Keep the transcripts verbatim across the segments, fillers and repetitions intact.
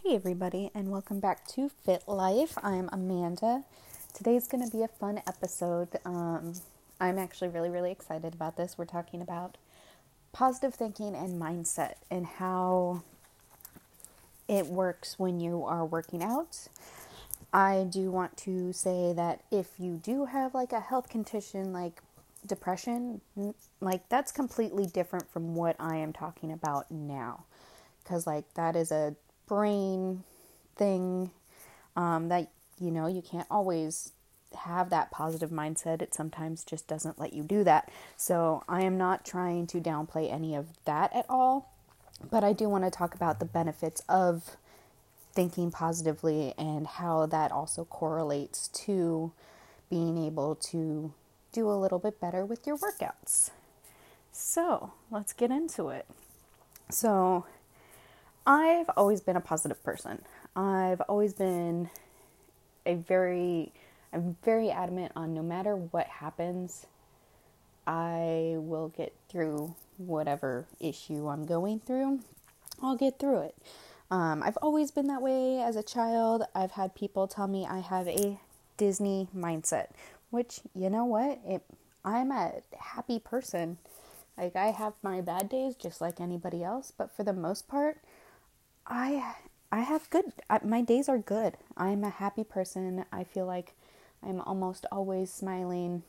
Hey everybody, and welcome back to Fit Life. I'm Amanda. Today's going to be a fun episode. Um, I'm actually really, really excited about this. We're talking about positive thinking and mindset and how it works when you are working out. I do want to say that if you do have like a health condition like depression, like that's completely different from what I am talking about now. Because like that is a brain thing um, that, you know, you can't always have that positive mindset. It sometimes just doesn't let you do that. So I am not trying to downplay any of that at all. But I do want to talk about the benefits of thinking positively and how that also correlates to being able to do a little bit better with your workouts. So let's get into it. So I've always been a positive person. I've always been a very, I'm very adamant on no matter what happens, I will get through whatever issue I'm going through. I'll get through it. Um, I've always been that way as a child. I've had people tell me I have a Disney mindset, which, you know what? It, I'm a happy person. Like, I have my bad days just like anybody else, but for the most part, I I have good, I, my days are good. I'm a happy person. I feel like I'm almost always smiling.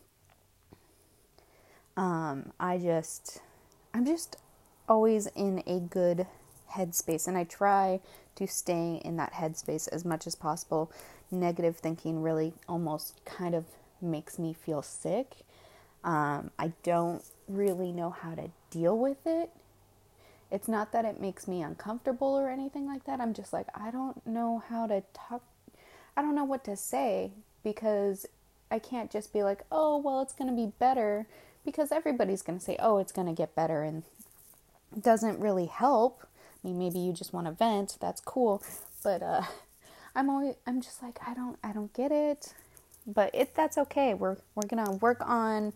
Um, I just, I'm just always in a good headspace, and I try to stay in that headspace as much as possible. Negative thinking really almost kind of makes me feel sick. Um, I don't really know how to deal with it. It's not that it makes me uncomfortable or anything like that. I'm just like, I don't know how to talk. I don't know what to say, because I can't just be like, oh, well, it's going to be better, because everybody's going to say, oh, it's going to get better, and it doesn't really help. I mean, maybe you just want to vent. That's cool. But uh, I'm always, I'm just like, I don't, I don't get it. But it, that's okay. We're, we're going to work on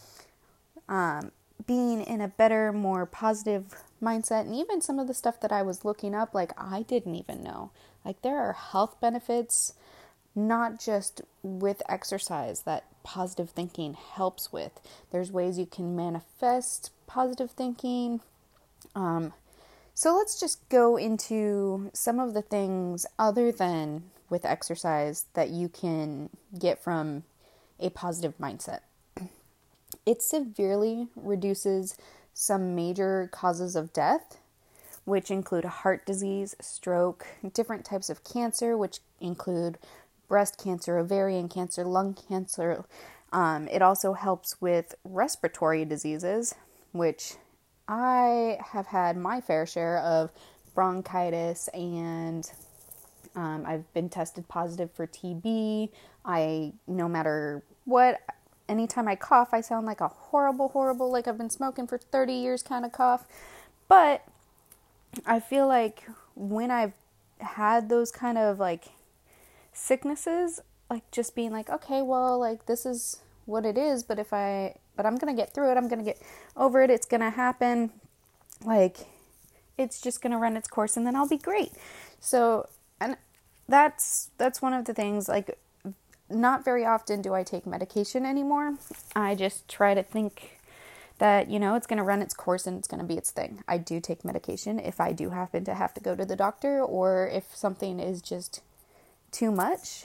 um, being in a better, more positive mindset. And even some of the stuff that I was looking up, like I didn't even know. Like there are health benefits, not just with exercise, that positive thinking helps with. There's ways you can manifest positive thinking. Um, so let's just go into some of the things other than with exercise that you can get from a positive mindset. It severely reduces some major causes of death, which include heart disease, stroke, different types of cancer, which include breast cancer, ovarian cancer, lung cancer. Um, it also helps with respiratory diseases, which I have had my fair share of bronchitis, and um, I've been tested positive for T B. I, no matter what, anytime I cough, I sound like a horrible, horrible, like I've been smoking for thirty years kind of cough. But I feel like when I've had those kind of like sicknesses, like just being like, okay, well, like this is what it is, but if I, but I'm going to get through it. I'm going to get over it. It's going to happen. Like it's just going to run its course, and then I'll be great. So, and that's, that's one of the things, like, not very often do I take medication anymore. I just try to think that, you know, it's going to run its course and it's going to be its thing. I do take medication if I do happen to have to go to the doctor, or if something is just too much.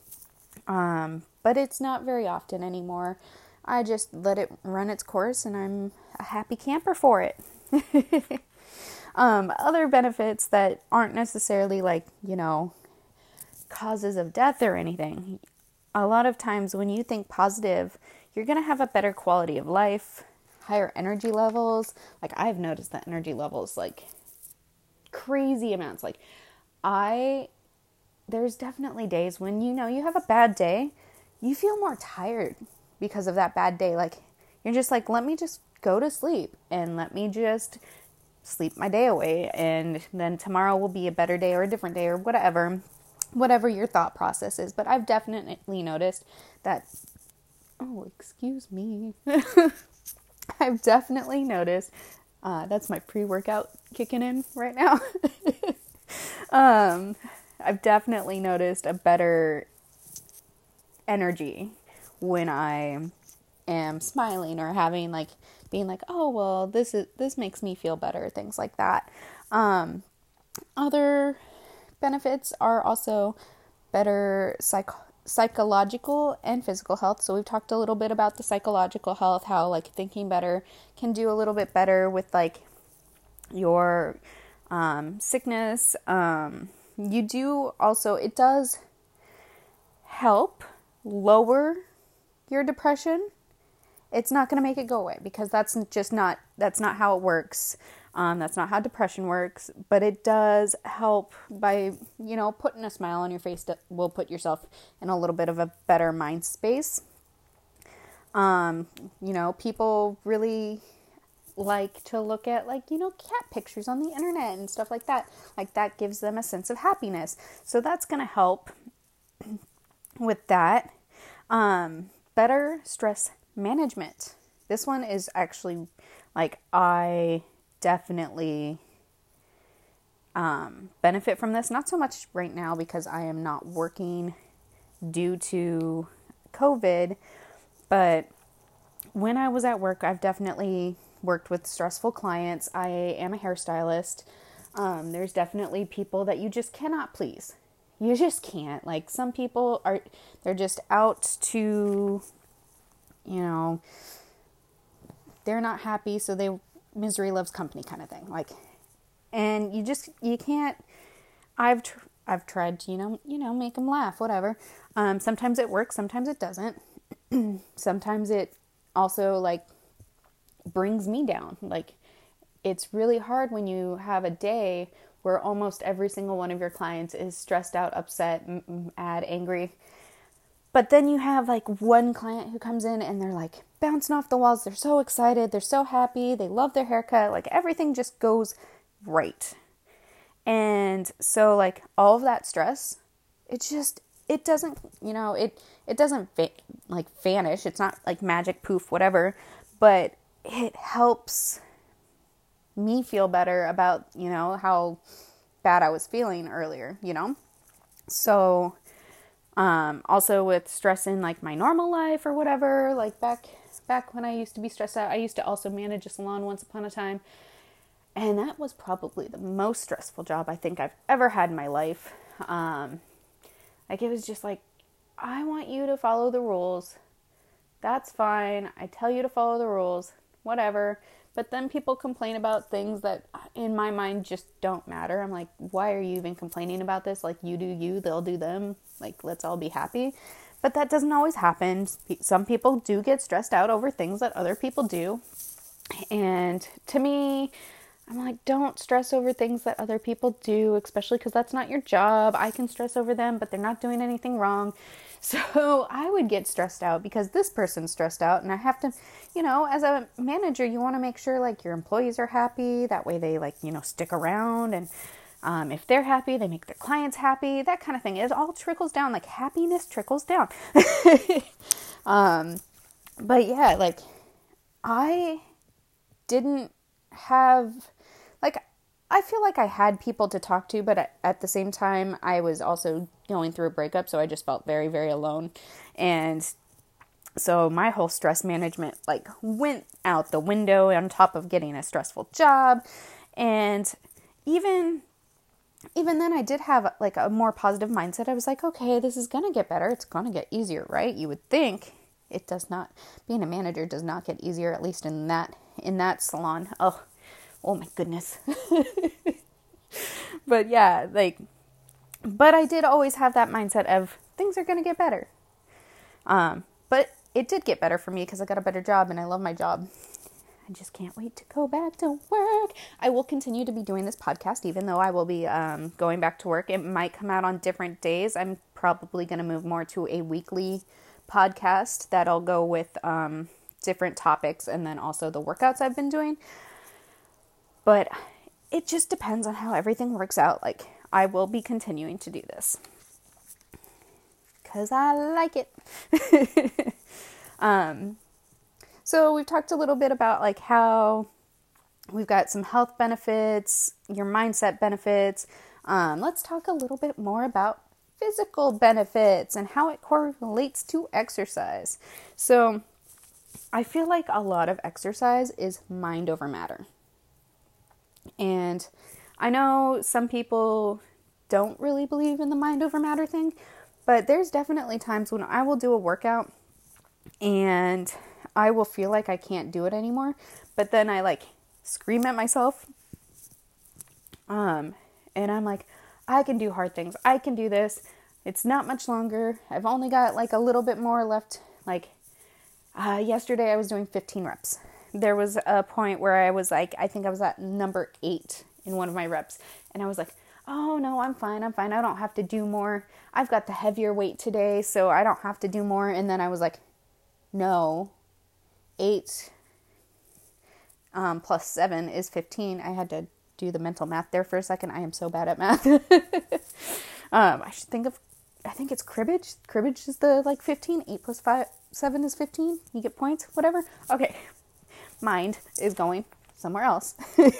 Um, but it's not very often anymore. I just let it run its course, and I'm a happy camper for it. um, other benefits that aren't necessarily like, you know, causes of death or anything. A lot of times when you think positive, you're going to have a better quality of life, higher energy levels. Like I've noticed the energy levels, like crazy amounts. Like I, there's definitely days when, you know, you have a bad day, you feel more tired because of that bad day. Like you're just like, let me just go to sleep and let me just sleep my day away. And then tomorrow will be a better day or a different day or whatever. Whatever your thought process is. But I've definitely noticed that, oh, excuse me. I've definitely noticed, uh, that's my pre-workout kicking in right now. um, I've definitely noticed a better energy when I am smiling or having like being like, oh well, this is this makes me feel better, things like that. Um, other benefits are also better psych- psychological and physical health. So we've talked a little bit about the psychological health, how like thinking better can do a little bit better with like your um, sickness. Um, you do also, it does help lower your depression. It's not going to make it go away because that's just not, that's not how it works. Um, that's not how depression works, but it does help by, you know, putting a smile on your face that will put yourself in a little bit of a better mind space. Um, you know, people really like to look at like, you know, cat pictures on the internet and stuff like that. Like that gives them a sense of happiness. So that's going to help with that. Um, better stress management. This one is actually like, I definitely um, benefit from this. Not so much right now because I am not working due to COVID, but when I was at work, I've definitely worked with stressful clients. I am a hairstylist. Um, there's definitely people that you just cannot please. You just can't. Like some people are, they're just out to, you know, they're not happy, so they misery loves company kind of thing. Like, and you just, you can't, I've, tr- I've tried to, you know, you know, make them laugh, whatever. Um, sometimes it works, sometimes it doesn't. Sometimes it also like brings me down. Like it's really hard when you have a day where almost every single one of your clients is stressed out, upset, mad, angry. But then you have like one client who comes in and they're like bouncing off the walls. They're so excited. They're so happy. They love their haircut. Like everything just goes right. And so like all of that stress, it just, it doesn't, you know, it, it doesn't va- like vanish. It's not like magic poof, whatever, but it helps me feel better about, you know, how bad I was feeling earlier, you know? So, um, also with stress in like my normal life or whatever, like back, back when I used to be stressed out, I used to also manage a salon once upon a time. And that was probably the most stressful job I think I've ever had in my life. Um, like it was just like, I want you to follow the rules. That's fine. I tell you to follow the rules, whatever. But then people complain about things that in my mind just don't matter. I'm like, why are you even complaining about this? Like you do you, they'll do them. Like let's all be happy. But that doesn't always happen. Some people do get stressed out over things that other people do. And to me, I'm like, don't stress over things that other people do, especially because that's not your job. I can stress over them, but they're not doing anything wrong. So I would get stressed out because this person's stressed out and I have to, you know, as a manager, you want to make sure like your employees are happy. That way they like, you know, stick around and um, if they're happy, they make their clients happy, that kind of thing. It all trickles down, like happiness trickles down. um, but yeah, like I didn't have, like, I feel like I had people to talk to, but at, at the same time, I was also going through a breakup, so I just felt very, very alone. And so my whole stress management, like, went out the window on top of getting a stressful job. And even, even then, I did have, like, a more positive mindset. I was like, okay, this is going to get better. It's going to get easier, right? You would think. It does not, being a manager does not get easier, at least in that, in that salon. Oh, oh my goodness. But yeah, like, but I did always have that mindset of things are going to get better. Um, but it did get better for me because I got a better job and I love my job. I just can't wait to go back to work. I will continue to be doing this podcast, even though I will be um, going back to work. It might come out on different days. I'm probably going to move more to a weekly podcast that'll go with um, different topics and then also the workouts I've been doing. But it just depends on how everything works out. Like, I will be continuing to do this because I like it. um, so we've talked a little bit about like how we've got some health benefits, your mindset benefits. Um, let's talk a little bit more about physical benefits and how it correlates to exercise. So I feel like a lot of exercise is mind over matter. And I know some people don't really believe in the mind over matter thing, but there's definitely times when I will do a workout and I will feel like I can't do it anymore, but then I like scream at myself. Um, and I'm like, I can do hard things. I can do this. It's not much longer. I've only got like a little bit more left. Like, uh, yesterday I was doing fifteen reps. There was a point where I was like, I think I was at number eight in one of my reps. And I was like, oh no, I'm fine. I'm fine. I don't have to do more. I've got the heavier weight today, so I don't have to do more. And then I was like, no, eight um, plus seven is fifteen. I had to do the mental math there for a second. I am so bad at math. um, I should think of, I think it's cribbage. Cribbage is the like fifteen. eight plus five, seven is fifteen. You get points, whatever. Okay. Mind is going somewhere else.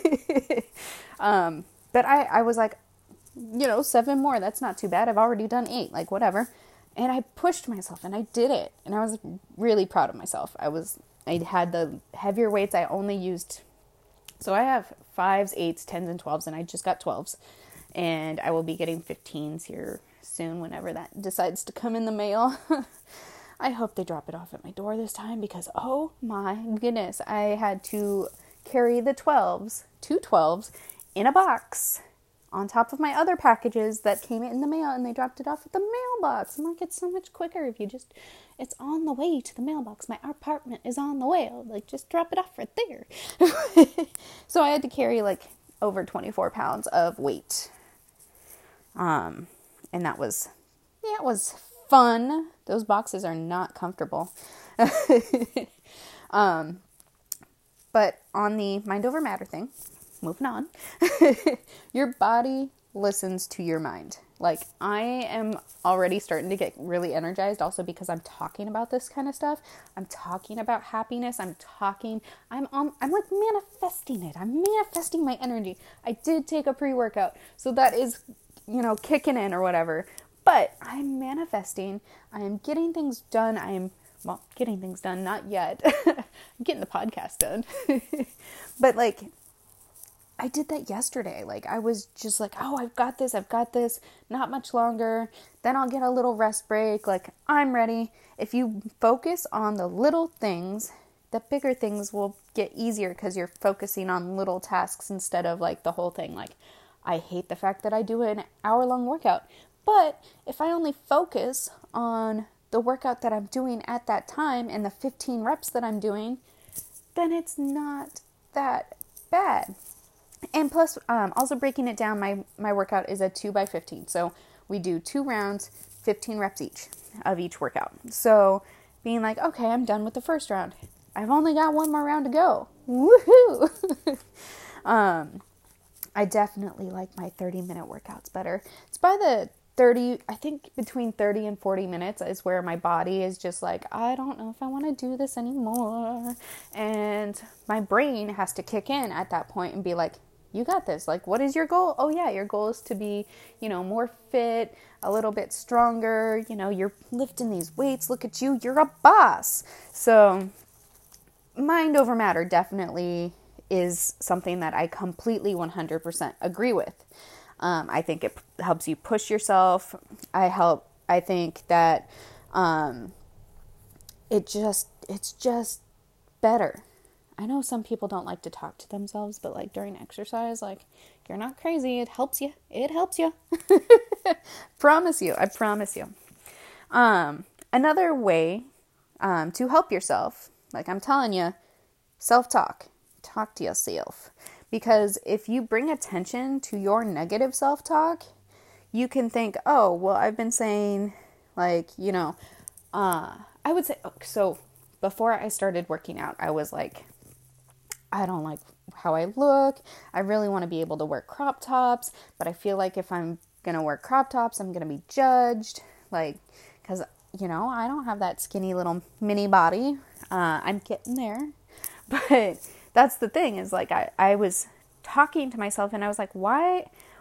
um, but I, I was like, you know, seven more. That's not too bad. I've already done eight, like whatever. And I pushed myself and I did it. And I was really proud of myself. I was, I had the heavier weights. I only used, so I have fives, eights, tens, and twelves, and I just got twelves. And I will be getting fifteens here soon whenever that decides to come in the mail. I hope they drop it off at my door this time because, oh my goodness, I had to carry the twelves, two twelves, in a box on top of my other packages that came in the mail, and they dropped it off at the mailbox. I'm like, it's so much quicker if you just, it's on the way to the mailbox. My apartment is on the way. Like, just drop it off right there. So I had to carry like over twenty-four pounds of weight. Um, and that was, yeah, it was fun. Those boxes are not comfortable. um, but on the mind over matter thing, moving on, your body listens to your mind. Like, I am already starting to get really energized also because I'm talking about this kind of stuff. I'm talking about happiness. I'm talking, I'm on, I'm like manifesting it. I'm manifesting my energy. I did take a pre-workout, so that is, you know, kicking in or whatever. But I'm manifesting. I am getting things done. I am, well, getting things done, not yet. I'm getting the podcast done. But like, I did that yesterday. Like, I was just like, oh, I've got this. I've got this. Not much longer. Then I'll get a little rest break. Like, I'm ready. If you focus on the little things, the bigger things will get easier because you're focusing on little tasks instead of like the whole thing. Like, I hate the fact that I do an hour long workout. But if I only focus on the workout that I'm doing at that time and the fifteen reps that I'm doing, then it's not that bad. And plus, um, also breaking it down, my, my workout is a two by fifteen. So we do two rounds, fifteen reps each of each workout. So being like, okay, I'm done with the first round. I've only got one more round to go. Woohoo! um, I definitely like my thirty minute workouts better. It's by the thirty, I think between thirty and forty minutes is where my body is just like, I don't know if I want to do this anymore. And my brain has to kick in at that point and be like, you got this. Like, what is your goal? Oh yeah, your goal is to be, you know, more fit, a little bit stronger. You know, you're lifting these weights. Look at you. You're a boss. So mind over matter definitely is something that I completely one hundred percent agree with. Um, I think it p- helps you push yourself. I help. I think that um, it just it's just better. I know some people don't like to talk to themselves, but like during exercise, like, you're not crazy. It helps you. It helps you. Promise you. I promise you. Um, another way um, to help yourself, like I'm telling you, self-talk. Talk to yourself. Because if you bring attention to your negative self-talk, you can think, oh, well, I've been saying, like, you know, uh, I would say, so before I started working out, I was like, I don't like how I look. I really want to be able to wear crop tops, but I feel like if I'm going to wear crop tops, I'm going to be judged. Like, because, you know, I don't have that skinny little mini body. Uh, I'm getting there. But that's the thing is like, I, I was talking to myself and I was like, why,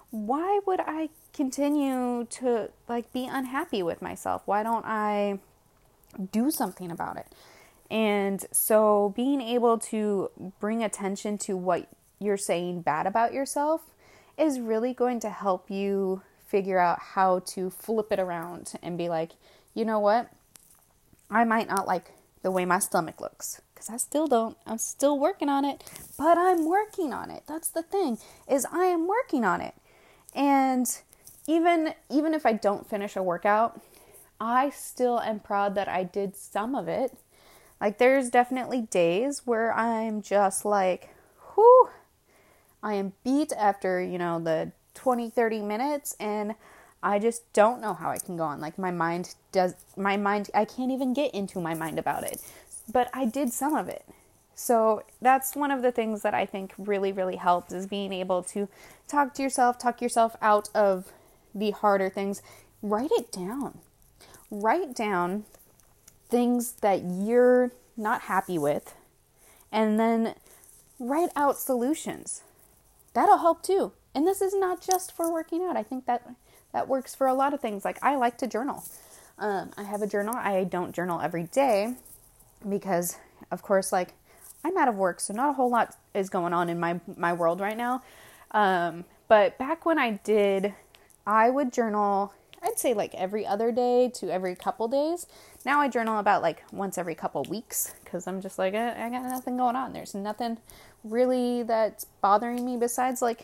why would I continue to like be unhappy with myself? Why don't I do something about it? And so being able to bring attention to what you're saying bad about yourself is really going to help you figure out how to flip it around and be like, you know what? I might not like the way my stomach looks, because I still don't. I'm still working on it, but I'm working on it. That's the thing, is I am working on it. And even even if I don't finish a workout, I still am proud that I did some of it. Like, there's definitely days where I'm just like, whew, I am beat after, you know, the twenty, thirty minutes, and I just don't know how I can go on. Like, my mind does, my mind, I can't even get into my mind about it. But I did some of it. So that's one of the things that I think really, really helps, is being able to talk to yourself, talk yourself out of the harder things. Write it down. Write down things that you're not happy with, and then write out solutions. That'll help too. And this is not just for working out. I think that that works for a lot of things. Like, I like to journal. Um, I have a journal. I don't journal every day because, of course, like, I'm out of work, so not a whole lot is going on in my, my world right now. Um, but back when I did, I would journal, I'd say like every other day to every couple days. Now I journal about like once every couple weeks, because I'm just like, I, I got nothing going on. There's nothing really that's bothering me besides like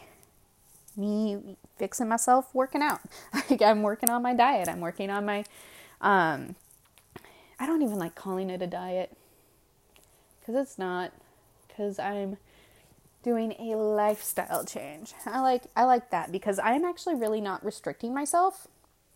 me fixing myself working out. Like, I'm working on my diet. I'm working on my, um, I don't even like calling it a diet, because it's not, because I'm doing a lifestyle change. I like, I like that because I'm actually really not restricting myself.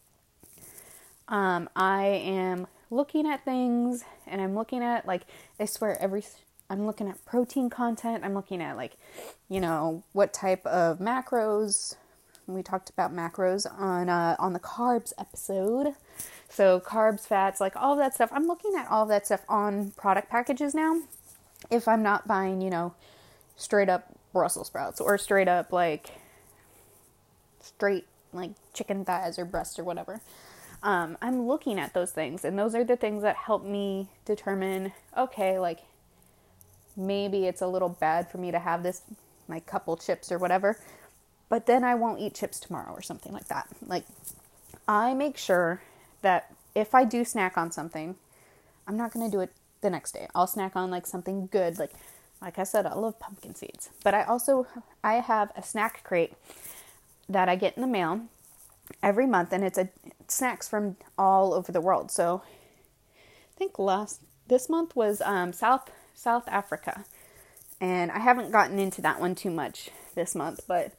Um, I am looking at things, and I'm looking at, like, I swear every, I'm looking at protein content. I'm looking at, like, you know, what type of macros. We talked about macros on, uh, on the carbs episode. So carbs, fats, like all of that stuff. I'm looking at all of that stuff on product packages now. If I'm not buying, you know, straight up Brussels sprouts, or straight up, like, straight, like, chicken thighs or breasts or whatever. Um, I'm looking at those things, and those are the things that help me determine, okay, like, maybe it's a little bad for me to have this, like, couple chips or whatever, but then I won't eat chips tomorrow or something like that. Like, I make sure that if I do snack on something, I'm not going to do it the next day. I'll snack on, like, something good. Like, like I said, I love pumpkin seeds, but I also, I have a snack crate that I get in the mail every month, and it's a snacks from all over the world. So I think last this month was um, South South Africa, and I haven't gotten into that one too much this month, but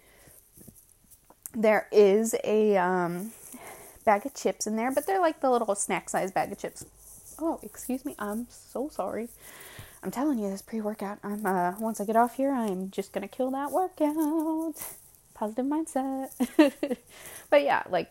there is a um, bag of chips in there, but they're like the little snack size bag of chips. Oh, excuse me, I'm so sorry. I'm telling you, this pre-workout, I'm uh, once I get off here, I'm just gonna kill that workout. Positive mindset. But yeah, like,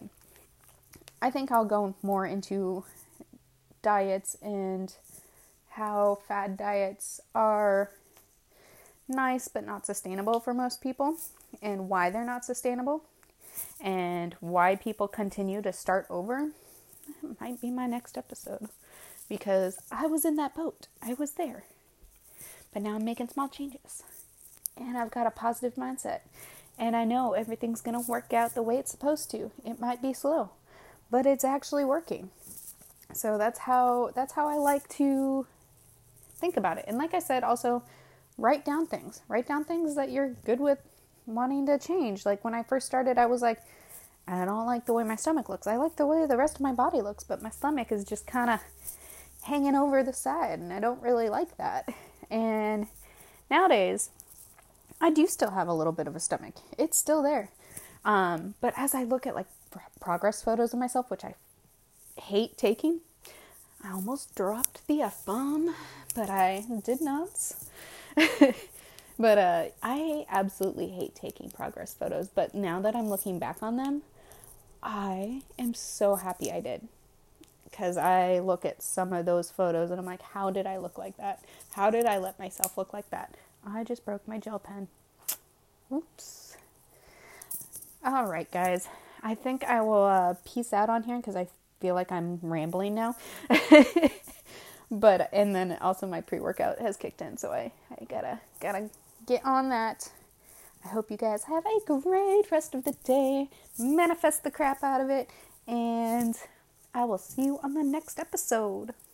I think I'll go more into diets and how fad diets are nice but not sustainable for most people, and why they're not sustainable, and why people continue to start over. It might be my next episode, because I was in that boat. I was there. But now I'm making small changes, and I've got a positive mindset. And I know everything's going to work out the way it's supposed to. It might be slow, but it's actually working. So that's how that's how I like to think about it. And like I said, also write down things. Write down things that you're good with wanting to change. Like, when I first started, I was like, I don't like the way my stomach looks. I like the way the rest of my body looks, but my stomach is just kind of hanging over the side, and I don't really like that. And nowadays, I do still have a little bit of a stomach. It's still there. Um, but as I look at, like, progress photos of myself, which I hate taking, I almost dropped the F-bomb, but I did not. But uh, I absolutely hate taking progress photos. But now that I'm looking back on them, I am so happy I did. Because I look at some of those photos and I'm like, how did I look like that? How did I let myself look like that? I just broke my gel pen. Oops. All right, guys. I think I will uh, peace out on here because I feel like I'm rambling now. But and then also my pre-workout has kicked in, so I, I gotta gotta get on that. I hope you guys have a great rest of the day. Manifest the crap out of it, and I will see you on the next episode.